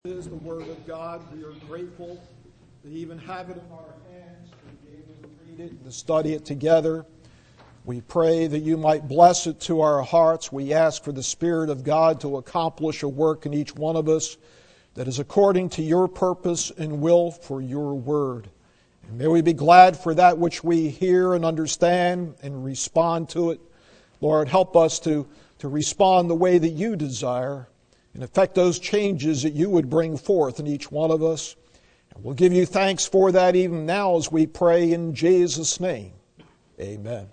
Is the Word of God. We are grateful to even have it in our hands, to be able to read it and to study it together. We pray that you might bless it to our hearts. We ask for the Spirit of God to accomplish a work in each one of us that is according to your purpose and will for your Word. And may we be glad for that which we hear and understand and respond to it. Lord, help us to respond the way that you desire and effect those changes that you would bring forth in each one of us. And we'll give you thanks for that even now as we pray in Jesus' name. Amen.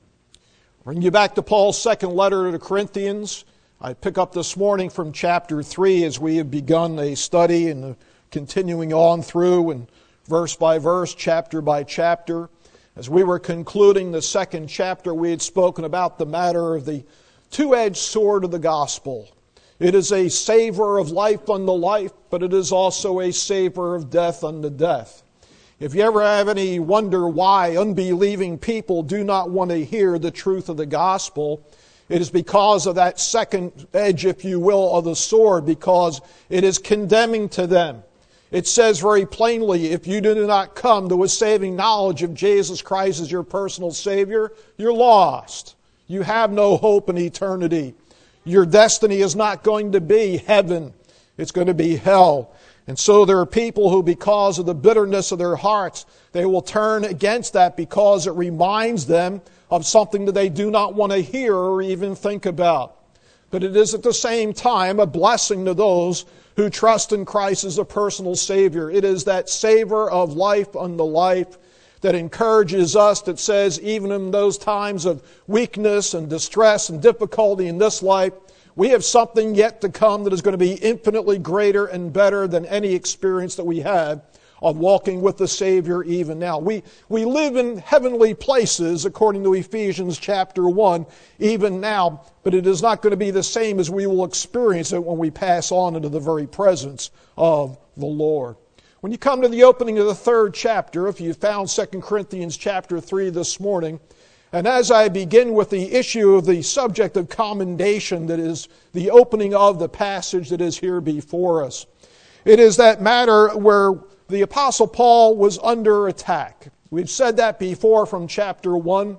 Bring you back to Paul's second letter to the Corinthians. I pick up this morning from chapter 3 as we have begun a study and continuing on through and verse by verse, chapter by chapter. As we were concluding the second chapter, we had spoken about the matter of the two-edged sword of the gospel. It is a savor of life unto life, but it is also a savor of death unto death. If you ever have any wonder why unbelieving people do not want to hear the truth of the gospel, it is because of that second edge, if you will, of the sword, because it is condemning to them. It says very plainly, if you do not come to a saving knowledge of Jesus Christ as your personal Savior, you're lost. You have no hope in eternity. Your destiny is not going to be heaven. It's going to be hell. And so there are people who, because of the bitterness of their hearts, they will turn against that because it reminds them of something that they do not want to hear or even think about. But it is at the same time a blessing to those who trust in Christ as a personal Savior. It is that savor of life unto life that encourages us, that says even in those times of weakness and distress and difficulty in this life, we have something yet to come that is going to be infinitely greater and better than any experience that we had of walking with the Savior even now. We live in heavenly places according to Ephesians chapter 1 even now, but it is not going to be the same as we will experience it when we pass on into the very presence of the Lord. When you come to the opening of the third chapter, if you found 2 Corinthians chapter 3 this morning, and as I begin with the issue of the subject of commendation that is the opening of the passage that is here before us, it is that matter where the Apostle Paul was under attack. We've said that before from chapter 1.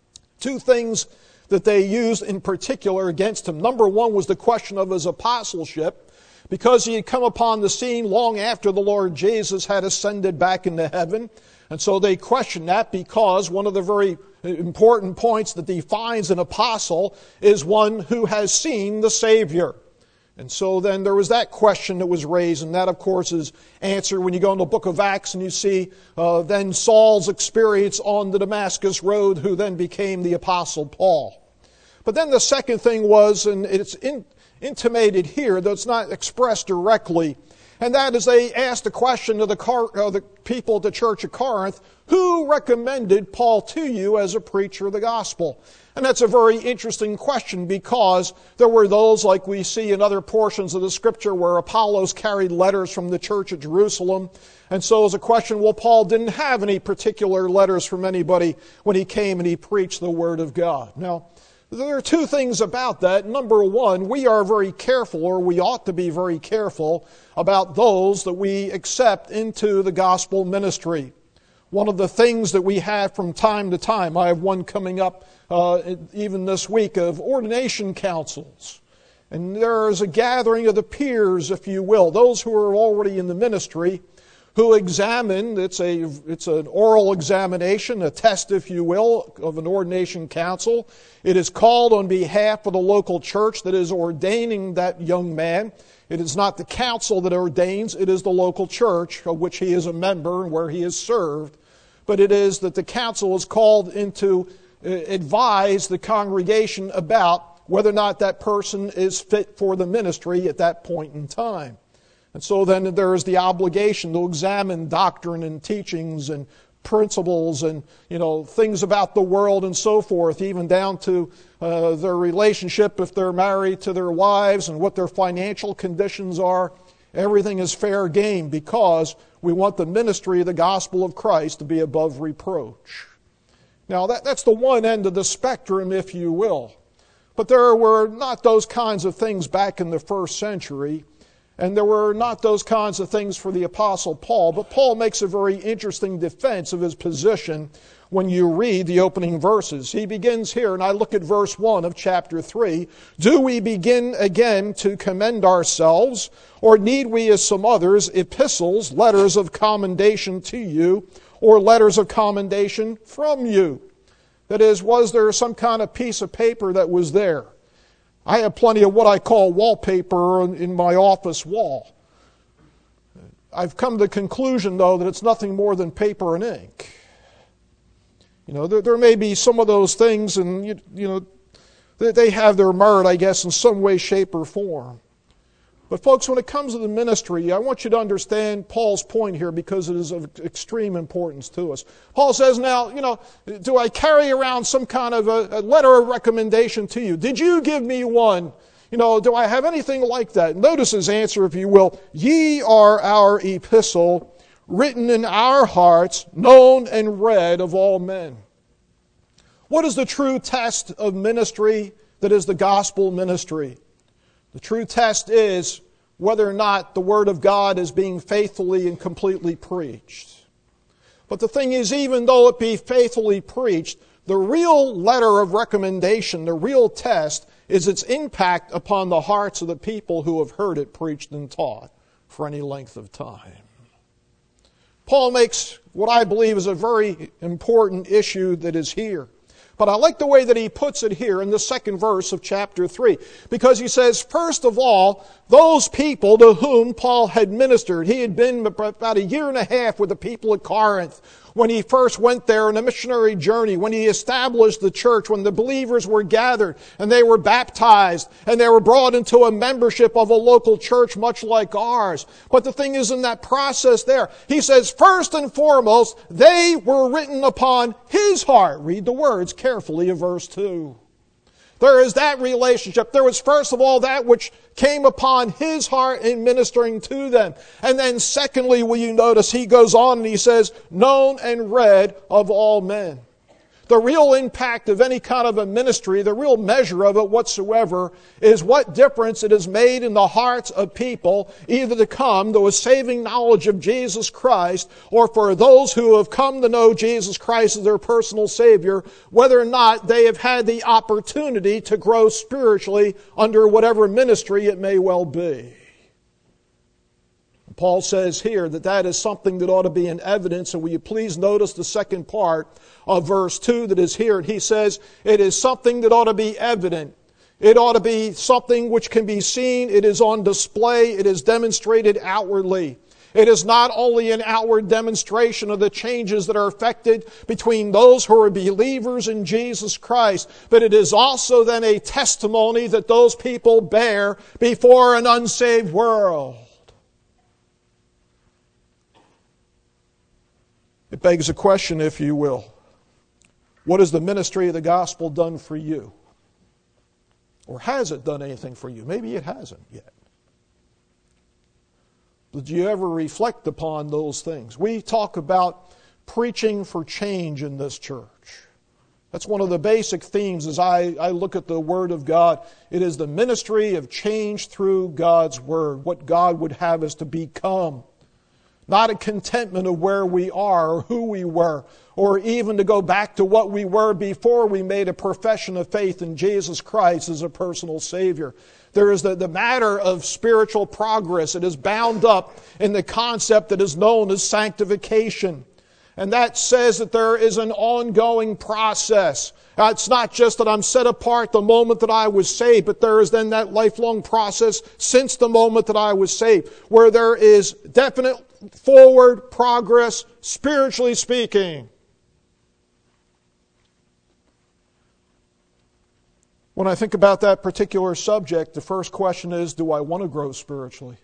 Two things that they used in particular against him. Number one was the question of his apostleship, because he had come upon the scene long after the Lord Jesus had ascended back into heaven. And so they questioned that because one of the very important points that defines an apostle is one who has seen the Savior. And so then there was that question that was raised, and that, of course, is answered when you go in the book of Acts and you see then Saul's experience on the Damascus road, who then became the Apostle Paul. But then the second thing was, and it's intimated here, though it's not expressed directly, and that is they asked a question to the people at the church of Corinth, who recommended Paul to you as a preacher of the gospel? And that's a very interesting question, because there were those, like we see in other portions of the Scripture, where Apollos carried letters from the church at Jerusalem. And so it's a question, well, Paul didn't have any particular letters from anybody when he came and he preached the Word of God. Now, there are two things about that. Number one, we are very careful, or we ought to be very careful, about those that we accept into the gospel ministry. One of the things that we have from time to time, I have one coming up even this week, of ordination councils. And there is a gathering of the peers, if you will, those who are already in the ministry, who examine, it's an oral examination, a test, if you will, of an ordination council. It is called on behalf of the local church that is ordaining that young man. It is not the council that ordains, it is the local church of which he is a member and where he has served. But it is that the council is called in to advise the congregation about whether or not that person is fit for the ministry at that point in time. And so then there is the obligation to examine doctrine and teachings and principles and, things about the world and so forth, even down to their relationship, if they're married, to their wives and what their financial conditions are. Everything is fair game, because we want the ministry of the gospel of Christ to be above reproach. Now, that's the one end of the spectrum, if you will. But there were not those kinds of things back in the first century. And there were not those kinds of things for the Apostle Paul, but Paul makes a very interesting defense of his position when you read the opening verses. He begins here, and I look at verse 1 of chapter 3. Do we begin again to commend ourselves, or need we, as some others, epistles, letters of commendation to you, or letters of commendation from you? That is, was there some kind of piece of paper that was there? I have plenty of what I call wallpaper in my office wall. I've come to the conclusion, though, that it's nothing more than paper and ink. You know, there may be some of those things, and they have their merit, I guess, in some way, shape, or form. But folks, when it comes to the ministry, I want you to understand Paul's point here because it is of extreme importance to us. Paul says, now, do I carry around some kind of a letter of recommendation to you? Did you give me one? Do I have anything like that? Notice his answer, if you will. Ye are our epistle, written in our hearts, known and read of all men. What is the true test of ministry that is the gospel ministry? The true test is whether or not the Word of God is being faithfully and completely preached. But the thing is, even though it be faithfully preached, the real letter of recommendation, the real test, is its impact upon the hearts of the people who have heard it preached and taught for any length of time. Paul makes what I believe is a very important issue that is here. But I like the way that he puts it here in the second verse of chapter 3. Because he says, first of all, those people to whom Paul had ministered. He had been about a year and a half with the people at Corinth when he first went there on a missionary journey, when he established the church, when the believers were gathered and they were baptized and they were brought into a membership of a local church much like ours. But the thing is, in that process there, he says, first and foremost, they were written upon his heart. Read the words carefully of verse 2. There is that relationship. There was first of all that which came upon his heart in ministering to them. And then secondly, will you notice, he goes on and he says, known and read of all men. The real impact of any kind of a ministry, the real measure of it whatsoever, is what difference it has made in the hearts of people, either to come to a saving knowledge of Jesus Christ, or for those who have come to know Jesus Christ as their personal Savior, whether or not they have had the opportunity to grow spiritually under whatever ministry it may well be. Paul says here that is something that ought to be in evidence, and will you please notice the second part of verse 2 that is here. And he says it is something that ought to be evident. It ought to be something which can be seen. It is on display. It is demonstrated outwardly. It is not only an outward demonstration of the changes that are effected between those who are believers in Jesus Christ, but it is also then a testimony that those people bear before an unsaved world. It begs a question, if you will. What has the ministry of the gospel done for you? Or has it done anything for you? Maybe it hasn't yet. Did you ever reflect upon those things? We talk about preaching for change in this church. That's one of the basic themes as I look at the Word of God. It is the ministry of change through God's Word, what God would have us to become. Not a contentment of where we are or who we were, or even to go back to what we were before we made a profession of faith in Jesus Christ as a personal Savior. There is the matter of spiritual progress. It is bound up in the concept that is known as sanctification. And that says that there is an ongoing process. It's not just that I'm set apart the moment that I was saved, but there is then that lifelong process since the moment that I was saved, where there is definite forward progress, spiritually speaking. When I think about that particular subject, the first question is, do I want to grow spiritually?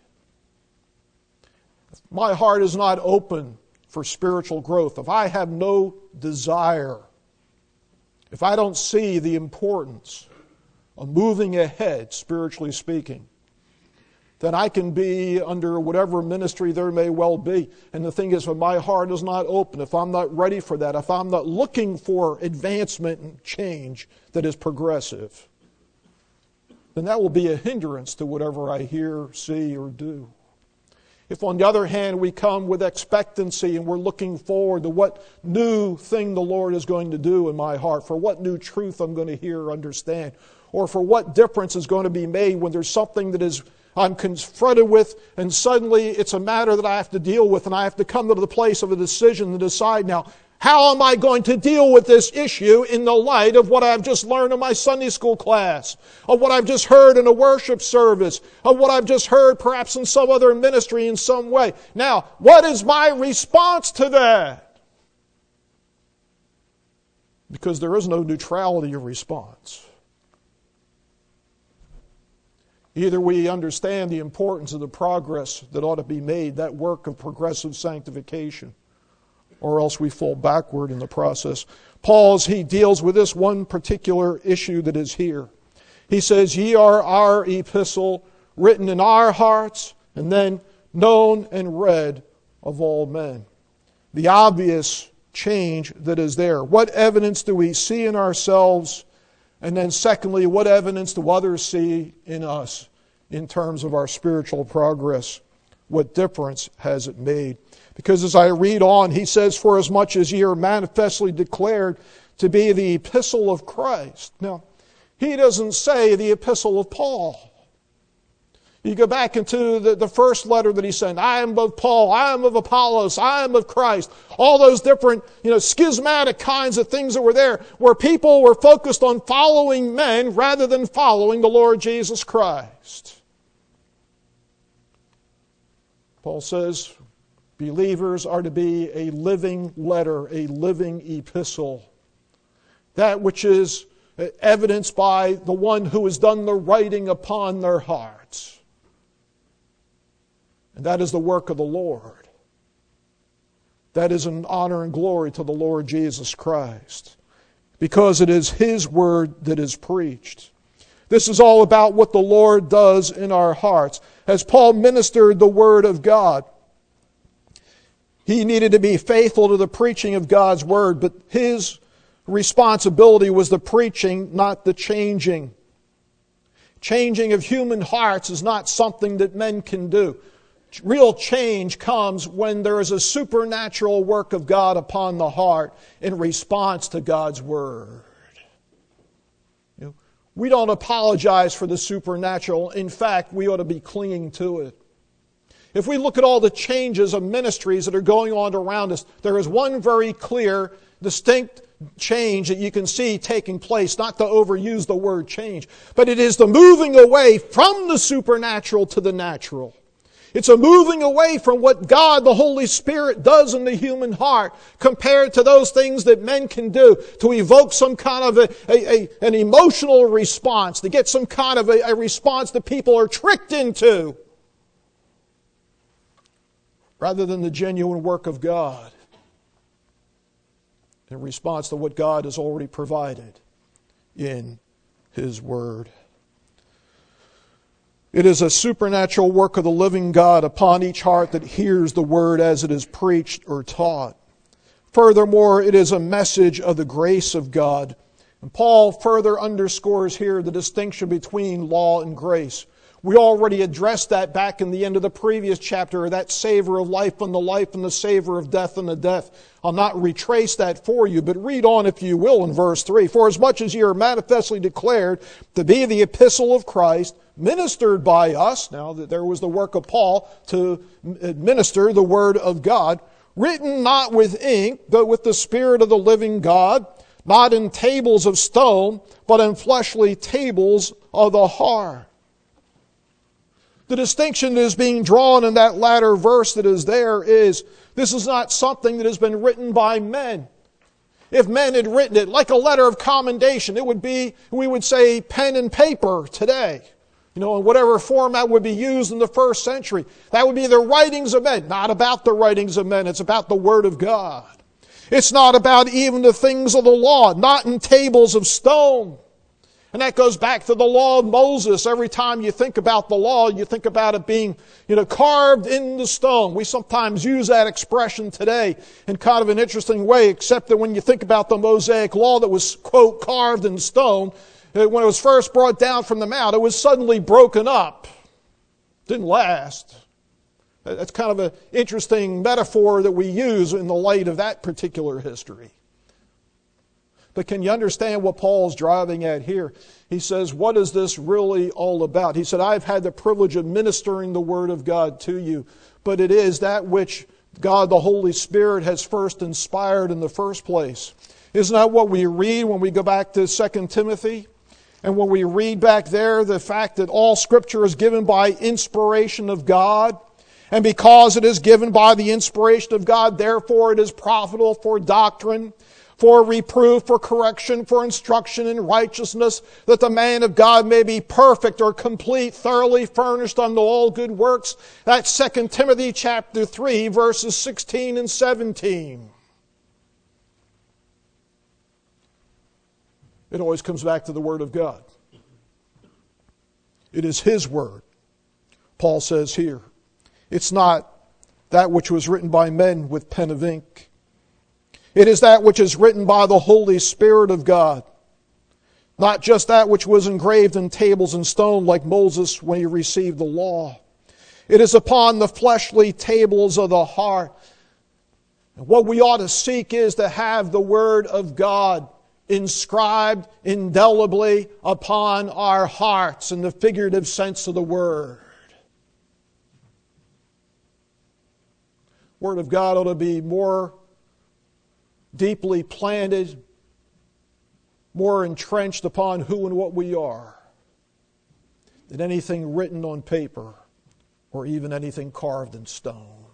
If my heart is not open for spiritual growth, if I have no desire, if I don't see the importance of moving ahead, spiritually speaking, then I can be under whatever ministry there may well be. And the thing is, when my heart is not open, if I'm not ready for that, if I'm not looking for advancement and change that is progressive, then that will be a hindrance to whatever I hear, see, or do. If, on the other hand, we come with expectancy and we're looking forward to what new thing the Lord is going to do in my heart, for what new truth I'm going to hear or understand, or for what difference is going to be made when there's something that I'm confronted with, and suddenly it's a matter that I have to deal with, and I have to come to the place of a decision to decide now, how am I going to deal with this issue in the light of what I've just learned in my Sunday school class, of what I've just heard in a worship service, of what I've just heard perhaps in some other ministry in some way? Now, what is my response to that? Because there is no neutrality of response. Either we understand the importance of the progress that ought to be made, that work of progressive sanctification, or else we fall backward in the process. Paul, as he deals with this one particular issue that is here, he says, "Ye are our epistle, written in our hearts, and then known and read of all men." The obvious change that is there. What evidence do we see in ourselves? And then secondly, what evidence do others see in us in terms of our spiritual progress? What difference has it made? Because as I read on, he says, "For as much as ye are manifestly declared to be the epistle of Christ." Now, he doesn't say the epistle of Paul. You go back into the first letter that he sent, "I am of Paul, I am of Apollos, I am of Christ." All those different, schismatic kinds of things that were there, where people were focused on following men rather than following the Lord Jesus Christ. Paul says, believers are to be a living letter, a living epistle. That which is evidenced by the one who has done the writing upon their hearts. And that is the work of the Lord. That is an honor and glory to the Lord Jesus Christ, because it is His word that is preached. This is all about what the Lord does in our hearts. As Paul ministered the word of God, he needed to be faithful to the preaching of God's word, but his responsibility was the preaching, not the changing. Changing of human hearts is not something that men can do. Real change comes when there is a supernatural work of God upon the heart in response to God's word. We don't apologize for the supernatural. In fact, we ought to be clinging to it. If we look at all the changes of ministries that are going on around us, there is one very clear, distinct change that you can see taking place, not to overuse the word change, but it is the moving away from the supernatural to the natural. It's a moving away from what God, the Holy Spirit, does in the human heart compared to those things that men can do to evoke some kind of an emotional response, to get some kind of a response that people are tricked into, rather than the genuine work of God in response to what God has already provided in His Word. It is a supernatural work of the living God upon each heart that hears the Word as it is preached or taught. Furthermore, it is a message of the grace of God. And Paul further underscores here the distinction between law and grace. We already addressed that back in the end of the previous chapter, that savor of life and the savor of death and the death. I'll not retrace that for you, but read on if you will in verse 3. "For as much as ye are manifestly declared to be the epistle of Christ, ministered by us," now that there was the work of Paul to administer the word of God, "written not with ink, but with the Spirit of the living God, not in tables of stone, but in fleshly tables of the heart." The distinction that is being drawn in that latter verse that is there is, this is not something that has been written by men. If men had written it like a letter of commendation, it would be, we would say, pen and paper today. In whatever format would be used in the first century. That would be the writings of men. Not about the writings of men. It's about the Word of God. It's not about even the things of the law. Not in tables of stone. And that goes back to the law of Moses. Every time you think about the law, you think about it being, carved in the stone. We sometimes use that expression today in kind of an interesting way, except that when you think about the Mosaic law that was, quote, carved in stone, When it was first brought down from the mount, it was suddenly broken up. Didn't last. That's kind of an interesting metaphor that we use in the light of that particular history. But can you understand what Paul's driving at here? He says, what is this really all about? He said, I've had the privilege of ministering the Word of God to you, but it is that which God the Holy Spirit has first inspired in the first place. Isn't that what we read when we go back to 2 Timothy? And when we read back there the fact that all Scripture is given by inspiration of God, and because it is given by the inspiration of God, therefore it is profitable for doctrine, for reproof, for correction, for instruction in righteousness, that the man of God may be perfect or complete, thoroughly furnished unto all good works. That's 2 Timothy chapter 3, verses 16 and 17. It always comes back to the Word of God. It is His Word. Paul says here, it's not that which was written by men with pen of ink. It is that which is written by the Holy Spirit of God. Not just that which was engraved in tables and stone like Moses when he received the law. It is upon the fleshly tables of the heart. And what we ought to seek is to have the Word of God inscribed indelibly upon our hearts in the figurative sense of the word. Word of God ought to be more deeply planted, more entrenched upon who and what we are than anything written on paper or even anything carved in stone.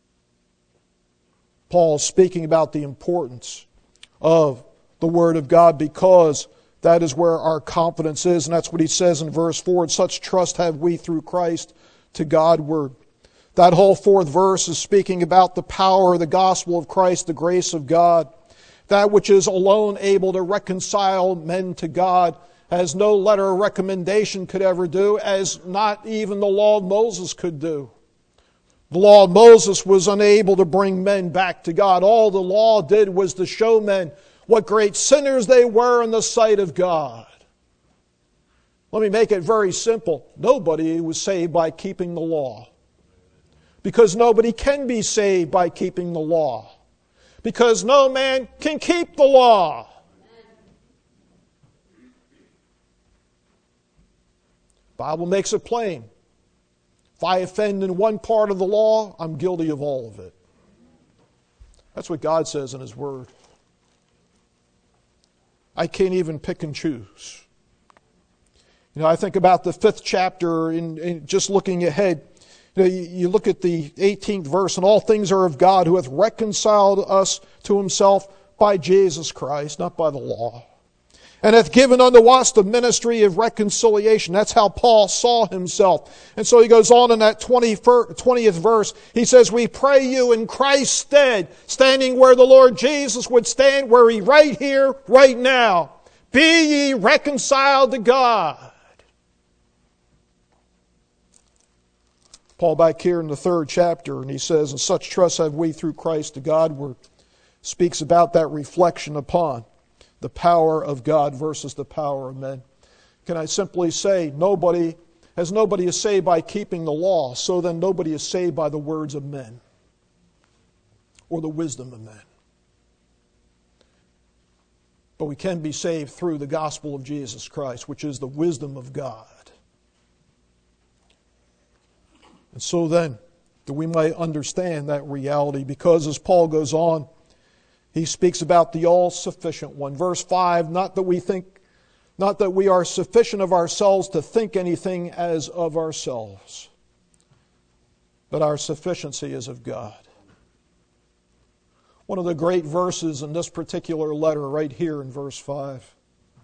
Paul is speaking about the importance of the Word of God because that is where our confidence is, and that's what he says in verse 4, and such trust have we through Christ to Godward. That whole fourth verse is speaking about the power of the gospel of Christ, the grace of God, that which is alone able to reconcile men to God, as no letter of recommendation could ever do, as not even the law of Moses could do. The law of Moses was unable to bring men back to God. All the law did was to show men what great sinners they were in the sight of God. Let me make it very simple. Nobody was saved by keeping the law. Because nobody can be saved by keeping the law. Because no man can keep the law. The Bible makes it plain. If I offend in one part of the law, I'm guilty of all of it. That's what God says in His Word. I can't even pick and choose. I think about the 5th chapter in just looking ahead. You look at the 18th verse, and all things are of God who hath reconciled us to Himself by Jesus Christ, not by the law. And hath given unto us the ministry of reconciliation. That's how Paul saw himself. And so he goes on in that 20th verse. He says, we pray you in Christ's stead, standing where the Lord Jesus would stand, where He right here, right now. Be ye reconciled to God. Paul back here in the 3rd chapter, and he says, and such trust have we through Christ to Godward. Speaks about that reflection upon the power of God versus the power of men. Can I simply say, nobody is saved by keeping the law, so then nobody is saved by the words of men or the wisdom of men. But we can be saved through the gospel of Jesus Christ, which is the wisdom of God. And so then, that we might understand that reality, because as Paul goes on, he speaks about the all-sufficient one. Verse 5, not that we are sufficient of ourselves to think anything as of ourselves, but our sufficiency is of God. One of the great verses in this particular letter right here in verse 5.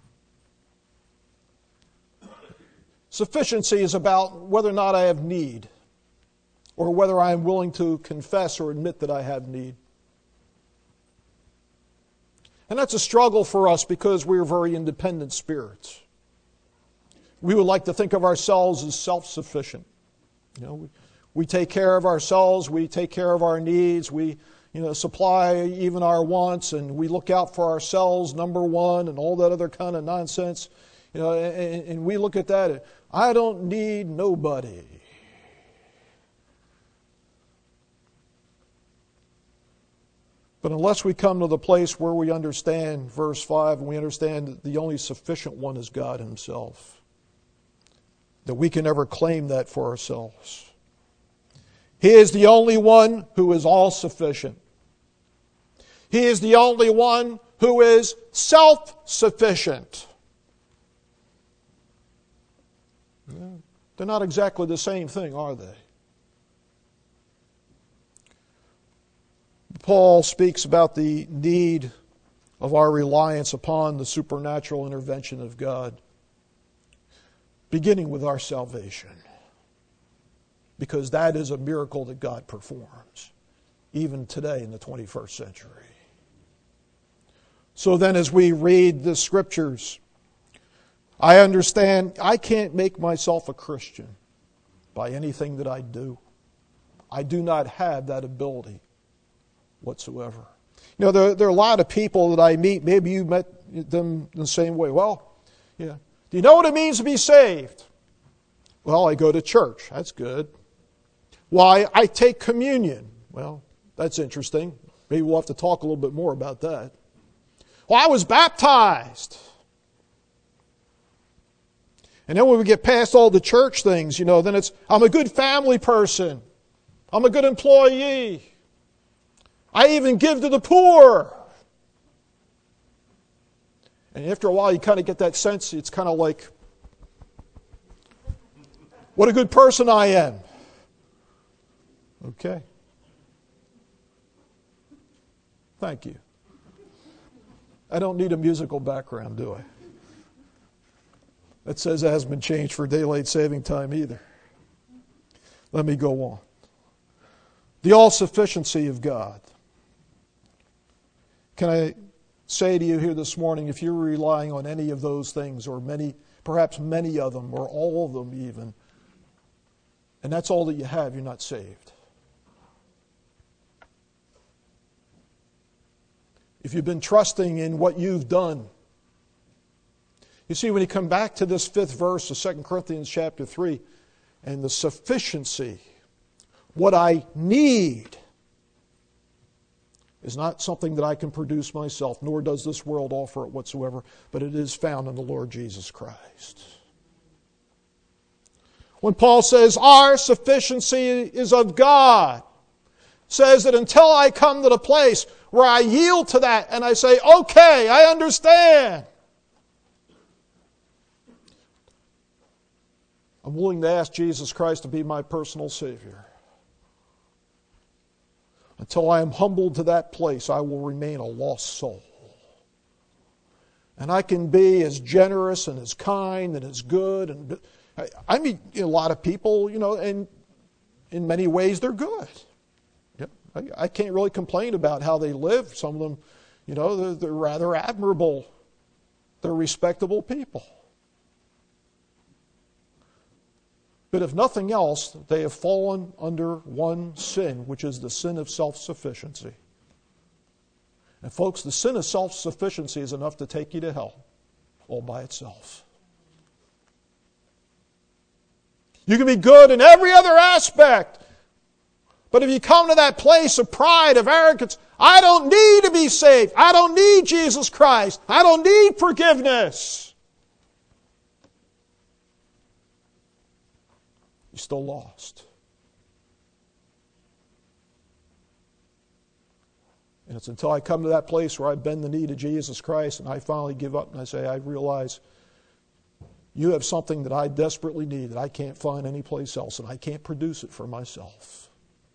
Sufficiency is about whether or not I have need, or whether I am willing to confess or admit that I have need. And that's a struggle for us because we are very independent spirits. We would like to think of ourselves as self-sufficient. We take care of ourselves, we take care of our needs, we supply even our wants, and we look out for ourselves, number one, and all that other kind of nonsense. And we look at that, I don't need nobody. But unless we come to the place where we understand verse 5 and we understand that the only sufficient one is God Himself, that we can never claim that for ourselves. He is the only one who is all sufficient. He is the only one who is self-sufficient. They're not exactly the same thing, are they? Paul speaks about the need of our reliance upon the supernatural intervention of God, beginning with our salvation, because that is a miracle that God performs, even today in the 21st century. So then as we read the Scriptures, I understand I can't make myself a Christian by anything that I do. I do not have that ability whatsoever. There are a lot of people that I meet. Maybe you met them the same way. Well, yeah. Do you know what it means to be saved? Well, I go to church. That's good. Why? I take communion. Well, that's interesting. Maybe we'll have to talk a little bit more about that. Well, I was baptized. And then when we get past all the church things, then it's, I'm a good family person. I'm a good employee. I even give to the poor. And after a while, you kind of get that sense, it's kind of like, what a good person I am. Okay. Thank you. I don't need a musical background, do I? That says it hasn't been changed for daylight saving time either. Let me go on. The all-sufficiency of God. Can I say to you here this morning, if you're relying on any of those things, or perhaps many of them, or all of them even, and that's all that you have, you're not saved. If you've been trusting in what you've done. You see, when you come back to this 5th verse of 2 Corinthians chapter 3, and the sufficiency, what I need, is not something that I can produce myself, nor does this world offer it whatsoever, but it is found in the Lord Jesus Christ. When Paul says, our sufficiency is of God, says that until I come to the place where I yield to that and I say, okay, I understand. I'm willing to ask Jesus Christ to be my personal Savior. Until I am humbled to that place, I will remain a lost soul. And I can be as generous and as kind and as good. And I meet a lot of people, and in many ways they're good. Yep. I can't really complain about how they live. Some of them, they're rather admirable. They're respectable people. But if nothing else, they have fallen under one sin, which is the sin of self-sufficiency. And folks, the sin of self-sufficiency is enough to take you to hell all by itself. You can be good in every other aspect, but if you come to that place of pride, of arrogance, I don't need to be saved. I don't need Jesus Christ. I don't need forgiveness. You're still lost. And it's until I come to that place where I bend the knee to Jesus Christ and I finally give up and I say, I realize you have something that I desperately need that I can't find anyplace else, and I can't produce it for myself.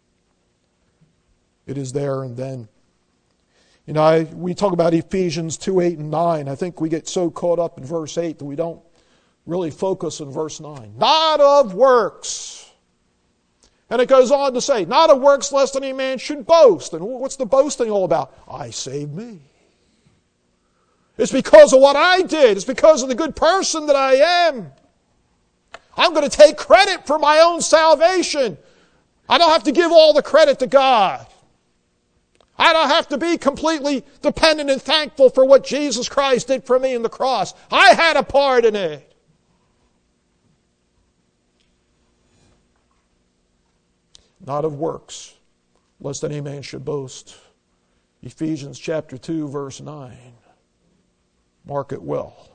It is there and then. We talk about Ephesians 2, 8, and 9. I think we get so caught up in verse 8 that we don't really focus on verse 9. Not of works. And it goes on to say, not of works lest any man should boast. And what's the boasting all about? I saved me. It's because of what I did. It's because of the good person that I am. I'm going to take credit for my own salvation. I don't have to give all the credit to God. I don't have to be completely dependent and thankful for what Jesus Christ did for me in the cross. I had a part in it. Not of works, lest any man should boast. Ephesians chapter 2, verse 9. Mark it well.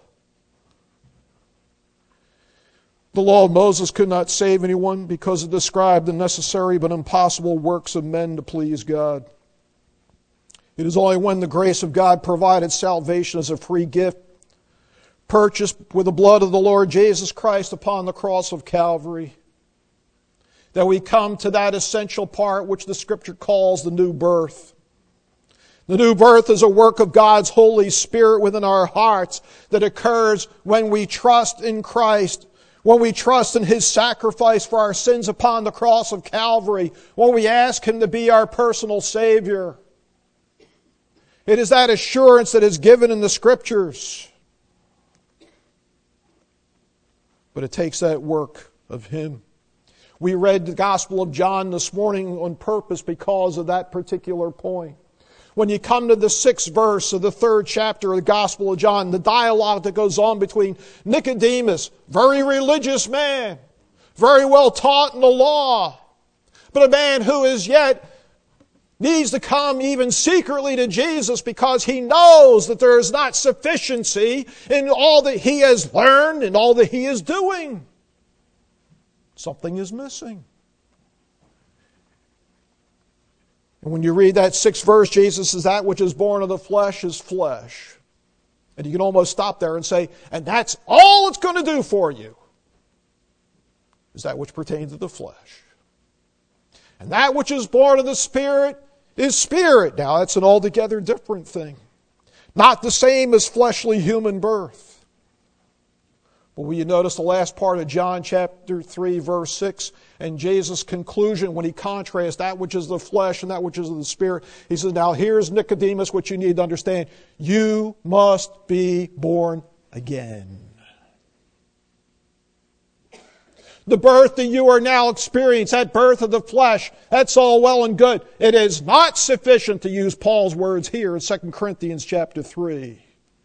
The law of Moses could not save anyone because it described the necessary but impossible works of men to please God. It is only when the grace of God provided salvation as a free gift, purchased with the blood of the Lord Jesus Christ upon the cross of Calvary, that we come to that essential part which the Scripture calls the new birth. The new birth is a work of God's Holy Spirit within our hearts that occurs when we trust in Christ, when we trust in His sacrifice for our sins upon the cross of Calvary, when we ask Him to be our personal Savior. It is that assurance that is given in the Scriptures. But it takes that work of Him. We read the Gospel of John this morning on purpose because of that particular point. When you come to the 6th verse of the 3rd chapter of the Gospel of John, the dialogue that goes on between Nicodemus, very religious man, very well taught in the law, but a man who is yet needs to come even secretly to Jesus because he knows that there is not sufficiency in all that he has learned and all that he is doing. Something is missing. And when you read that 6th verse, Jesus says, that which is born of the flesh is flesh. And you can almost stop there and say, and that's all it's going to do for you, is that which pertains to the flesh. And that which is born of the Spirit is spirit. Now, that's an altogether different thing. Not the same as fleshly human birth. But will you notice the last part of John chapter 3, verse 6, and Jesus' conclusion when he contrasts that which is the flesh and that which is of the Spirit. He says, now here's Nicodemus, what you need to understand. You must be born again. The birth that you are now experiencing, that birth of the flesh, that's all well and good. It is not sufficient, to use Paul's words here in 2 Corinthians chapter 3.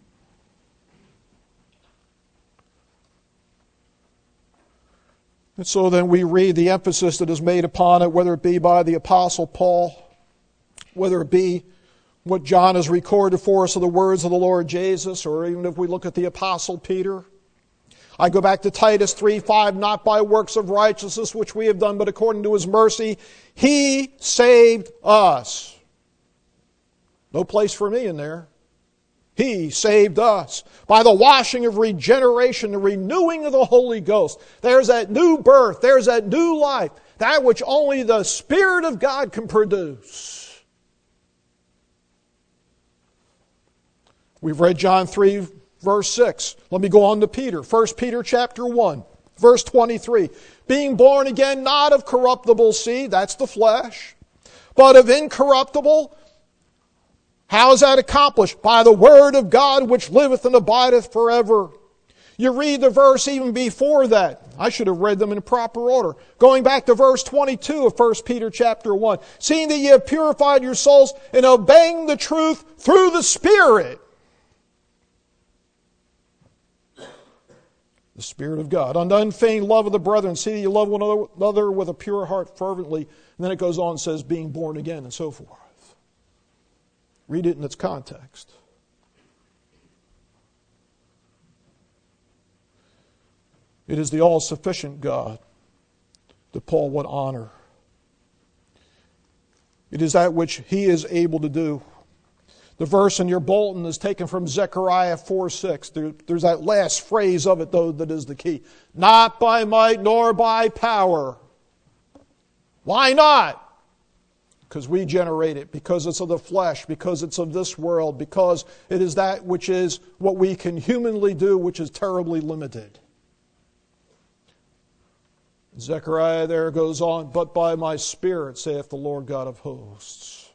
And so then we read the emphasis that is made upon it, whether it be by the Apostle Paul, whether it be what John has recorded for us of the words of the Lord Jesus, or even if we look at the Apostle Peter. I go back to Titus 3:5, not by works of righteousness which we have done, but according to His mercy, He saved us. No place for me in there. He saved us by the washing of regeneration, the renewing of the Holy Ghost. There's that new birth. There's that new life. That which only the Spirit of God can produce. We've read John 3, verse 6. Let me go on to Peter. 1 Peter chapter 1, verse 23. Being born again, not of corruptible seed, that's the flesh, but of incorruptible. How is that accomplished? By the word of God which liveth and abideth forever. You read the verse even before that. I should have read them in proper order. Going back to verse 22 of 1 Peter chapter 1. Seeing that ye have purified your souls in obeying the truth through the Spirit. The Spirit of God. Unto unfeigned love of the brethren. See that you love one another with a pure heart fervently. And then it goes on and says being born again and so forth. Read it in its context. It is the all-sufficient God that Paul would honor. It is that which He is able to do. The verse in your bulletin is taken from Zechariah 4:6. There's that last phrase of it, though, that is the key. Not by might nor by power. Why not? Because we generate it, because it's of the flesh, because it's of this world, because it is that which is what we can humanly do, which is terribly limited. Zechariah there goes on, but by my Spirit, saith the Lord God of hosts.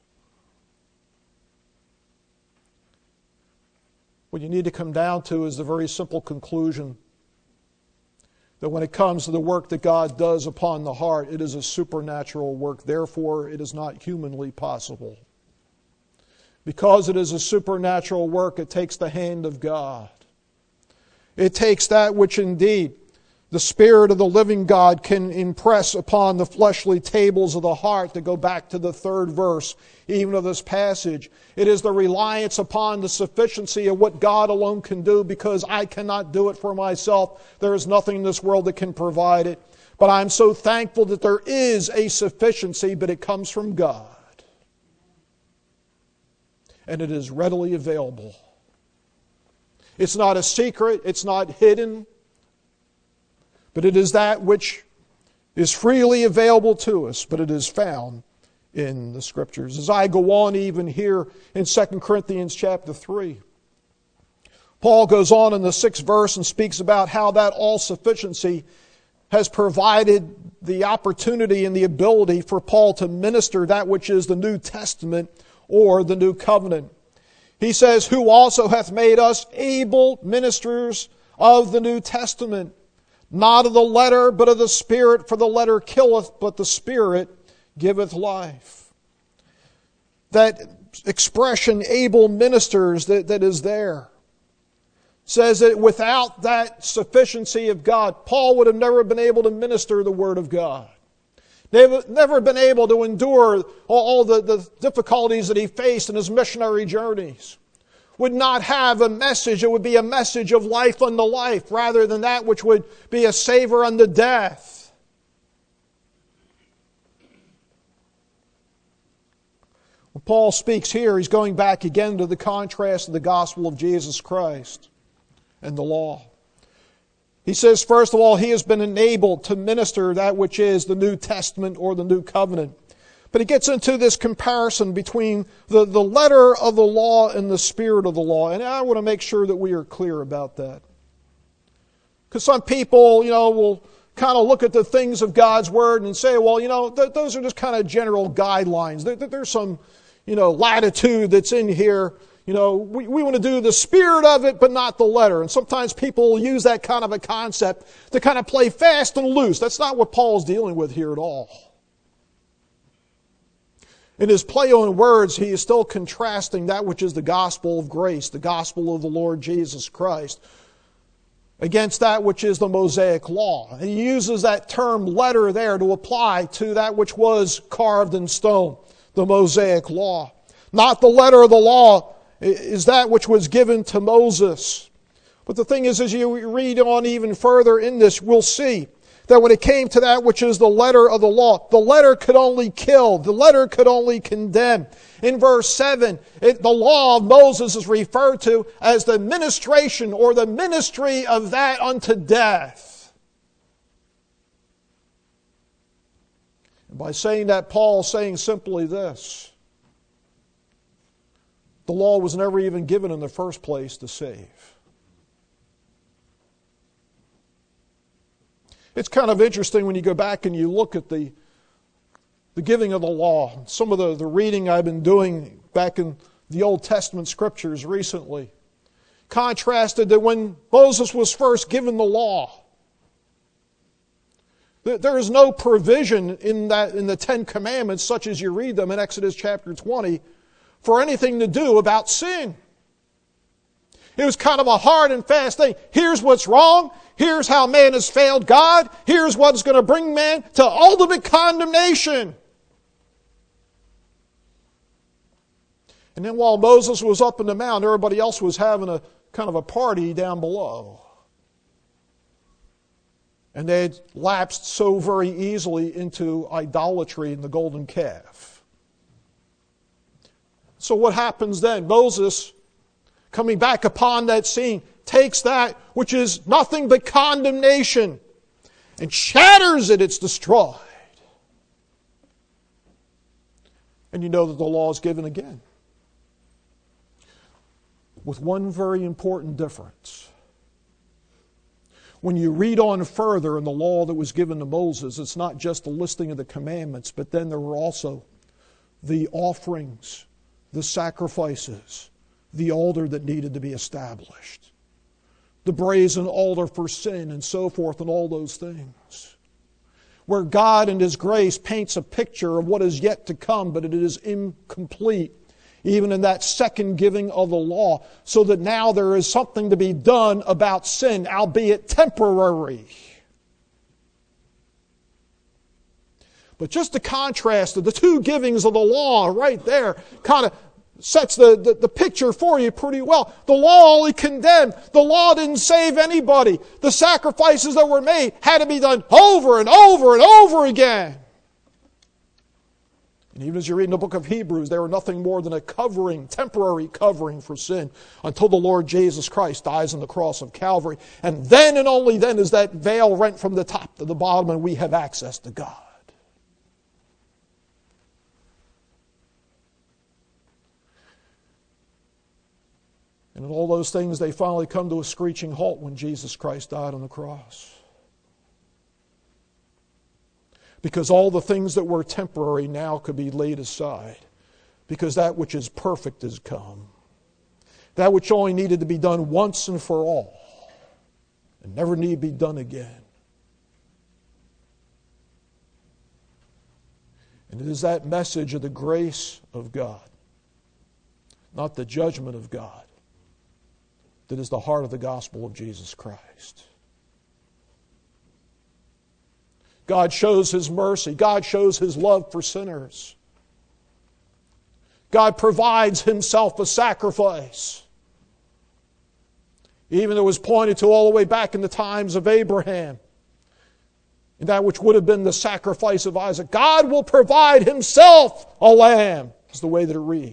What you need to come down to is the very simple conclusion that when it comes to the work that God does upon the heart, it is a supernatural work. Therefore, it is not humanly possible. Because it is a supernatural work, it takes the hand of God. It takes that which indeed the Spirit of the living God can impress upon the fleshly tables of the heart, to go back to the 3rd verse even of this passage. It is the reliance upon the sufficiency of what God alone can do, because I cannot do it for myself. There is nothing in this world that can provide it. But I'm so thankful that there is a sufficiency, but it comes from God. And it is readily available. It's not a secret, it's not hidden, but it is that which is freely available to us, but it is found in the Scriptures. As I go on even here in 2 Corinthians chapter 3, Paul goes on in the 6th verse and speaks about how that all-sufficiency has provided the opportunity and the ability for Paul to minister that which is the New Testament or the New Covenant. He says, who also hath made us able ministers of the New Testament, not of the letter, but of the Spirit, for the letter killeth, but the Spirit giveth life. That expression, able ministers, that is there, says that without that sufficiency of God, Paul would have never been able to minister the Word of God. They've never been able to endure all the difficulties that he faced in his missionary journeys. Would not have a message, it would be a message of life unto life, rather than that which would be a savor unto death. When Paul speaks here, he's going back again to the contrast of the gospel of Jesus Christ and the law. He says, first of all, he has been enabled to minister that which is the New Testament or the New Covenant. But he gets into this comparison between the letter of the law and the spirit of the law. And I want to make sure that we are clear about that. Because some people, will kind of look at the things of God's Word and say, well, those are just kind of general guidelines. There's some, latitude that's in here. We want to do the spirit of it, but not the letter. And sometimes people use that kind of a concept to kind of play fast and loose. That's not what Paul's dealing with here at all. In his play on words, he is still contrasting that which is the gospel of grace, the gospel of the Lord Jesus Christ, against that which is the Mosaic law. And he uses that term letter there to apply to that which was carved in stone, the Mosaic law. Not the letter of the law is that which was given to Moses. But the thing is, as you read on even further in this, we'll see that when it came to that which is the letter of the law, the letter could only kill. The letter could only condemn. In verse 7, the law of Moses is referred to as the ministration or the ministry of that unto death. And by saying that, Paul's saying simply this: the law was never even given in the first place to save. It's kind of interesting when you go back and you look at the giving of the law. Some of the reading I've been doing back in the Old Testament scriptures recently contrasted that when Moses was first given the law, there is no provision in the Ten Commandments, such as you read them in Exodus chapter 20, for anything to do about sin. It was kind of a hard and fast thing. Here's what's wrong. Here's how man has failed God. Here's what's going to bring man to ultimate condemnation. And then while Moses was up in the mount, everybody else was having a kind of a party down below. And they had lapsed so very easily into idolatry and the golden calf. So what happens then? Moses, coming back upon that scene, takes that which is nothing but condemnation and shatters it. It's destroyed. And you know that the law is given again, with one very important difference. When you read on further in the law that was given to Moses, it's not just the listing of the commandments, but then there were also the offerings, the sacrifices, the altar that needed to be established, the brazen altar for sin and so forth, and all those things, where God in His grace paints a picture of what is yet to come, but it is incomplete. even in that second giving of the law, so that now there is something to be done about sin, albeit temporary. But just the contrast of the two givings of the law right there kind of sets the picture for you pretty well. The law only condemned. The law didn't save anybody. The sacrifices that were made had to be done over and over and over again. And even as you read in the book of Hebrews, they were nothing more than a covering, temporary covering for sin until the Lord Jesus Christ dies on the cross of Calvary. And then and only then is that veil rent from the top to the bottom and we have access to God. And in all those things, they finally come to a screeching halt when Jesus Christ died on the cross. Because all the things that were temporary now could be laid aside. Because that which is perfect has come. That which only needed to be done once and for all. And never need be done again. And it is that message of the grace of God, not the judgment of God, that is the heart of the gospel of Jesus Christ. God shows His mercy. God shows His love for sinners. God provides Himself a sacrifice. Even it was pointed to all the way back in the times of Abraham. And that which would have been the sacrifice of Isaac. God will provide Himself a lamb, is the way that it reads.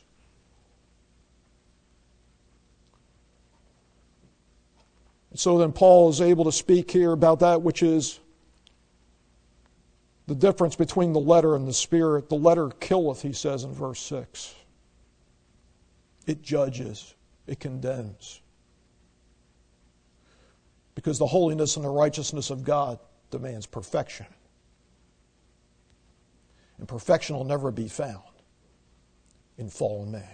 So then Paul is able to speak here about that which is the difference between the letter and the spirit. The letter killeth, he says in verse 6. It judges. It condemns. Because the holiness and the righteousness of God demands perfection. And perfection will never be found in fallen man.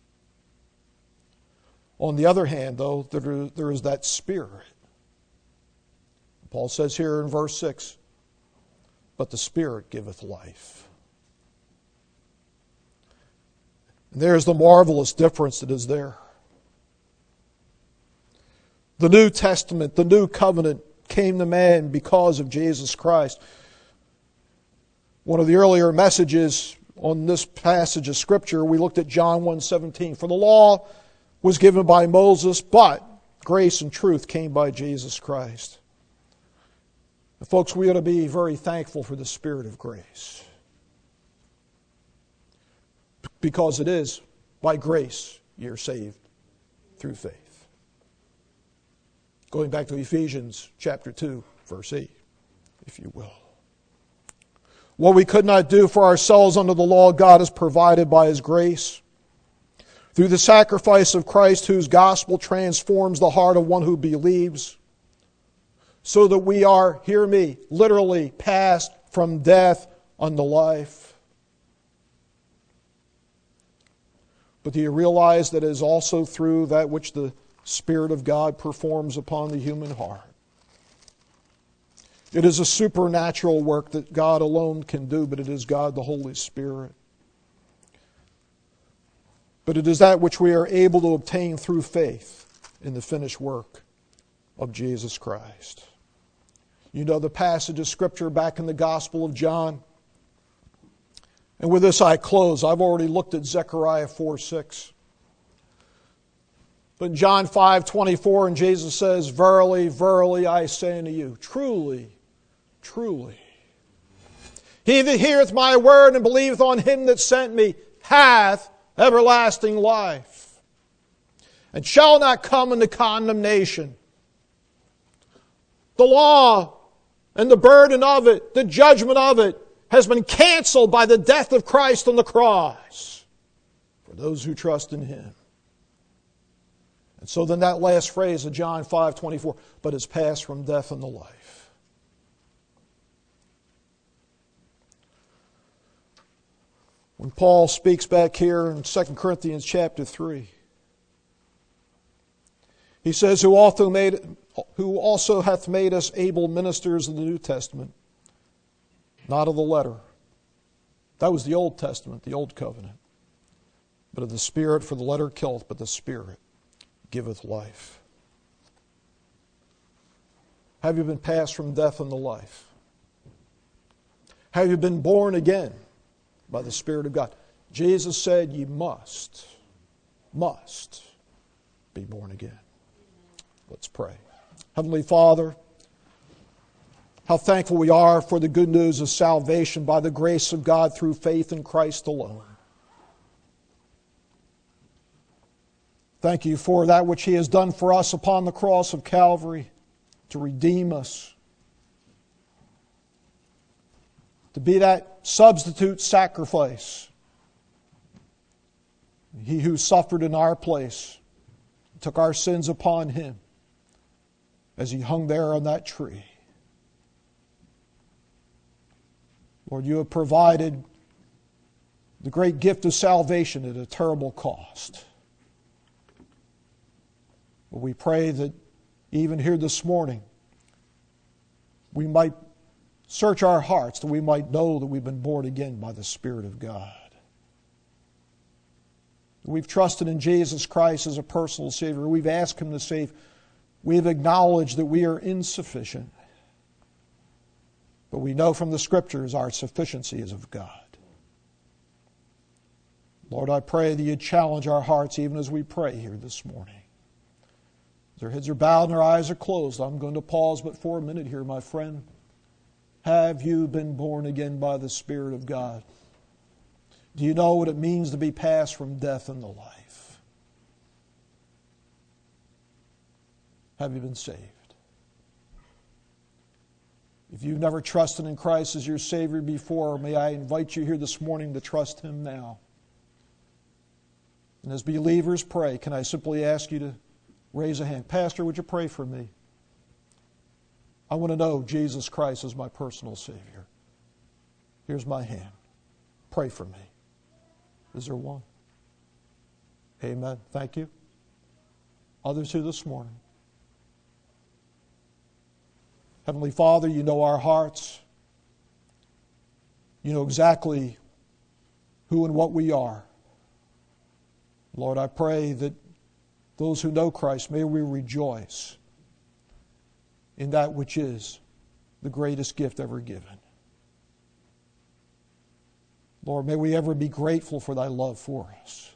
On the other hand, though, there is that Spirit. Paul says here in verse 6, but the Spirit giveth life. And there's the marvelous difference that is there. The New Testament, the New Covenant came to man because of Jesus Christ. One of the earlier messages on this passage of Scripture, we looked at John 1:17. For the law was given by Moses, but grace and truth came by Jesus Christ. And folks, we ought to be very thankful for the Spirit of grace. Because it is by grace you're saved through faith. Going back to Ephesians chapter 2, verse 8, if you will. What we could not do for ourselves under the law, God has provided by His grace. Through the sacrifice of Christ, whose gospel transforms the heart of one who believes, so that we are, hear me, literally passed from death unto life. But do you realize that it is also through that which the Spirit of God performs upon the human heart? It is a supernatural work that God alone can do, but it is God the Holy Spirit. But it is that which we are able to obtain through faith in the finished work of Jesus Christ. You know the passage of Scripture back in the Gospel of John. And with this I close. I've already looked at Zechariah 4:6. But in John 5:24, and Jesus says, Verily, verily, I say unto you, truly, truly, he that heareth my word and believeth on him that sent me hath everlasting life, and shall not come into condemnation. The law and the burden of it, the judgment of it, has been canceled by the death of Christ on the cross for those who trust in Him. And so then that last phrase of John 5:24, but is passed from death unto life. When Paul speaks back here in 2 Corinthians chapter 3, he says, who also hath made us able ministers of the New Testament, not of the letter. That was the Old Testament, the Old Covenant. but of the Spirit, for the letter killeth, but the Spirit giveth life. Have you been passed from death unto life? Have you been born again by the Spirit of God? Jesus said ye must be born again. Let's pray. Heavenly Father, how thankful we are for the good news of salvation by the grace of God through faith in Christ alone. Thank you for that which He has done for us upon the cross of Calvary to redeem us, to be that substitute sacrifice. He who suffered in our place took our sins upon Him as He hung there on that tree. Lord, you have provided the great gift of salvation at a terrible cost. But we pray that even here this morning, we might search our hearts, that we might know that we've been born again by the Spirit of God. We've trusted in Jesus Christ as a personal Savior. We've asked Him to save. We've acknowledged that we are insufficient. But we know from the Scriptures our sufficiency is of God. Lord, I pray that you'd challenge our hearts even as we pray here this morning. As our heads are bowed and our eyes are closed, I'm going to pause but for a minute here, my friend. Have you been born again by the Spirit of God? Do you know what it means to be passed from death unto life? Have you been saved? If you've never trusted in Christ as your Savior before, may I invite you here this morning to trust Him now. And as believers pray, can I simply ask you to raise a hand? Pastor, would you pray for me? I want to know Jesus Christ as my personal Savior. Here's my hand. Pray for me. Is there one? Amen. Thank you. Others here this morning. Heavenly Father, you know our hearts. You know exactly who and what we are. Lord, I pray that those who know Christ, may we rejoice in that which is the greatest gift ever given. Lord, may we ever be grateful for thy love for us.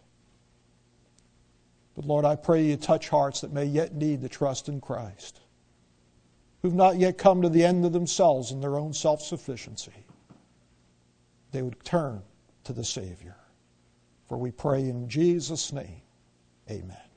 But Lord, I pray you touch hearts that may yet need to trust in Christ, who've not yet come to the end of themselves in their own self-sufficiency. They would turn to the Savior. For we pray in Jesus' name, amen.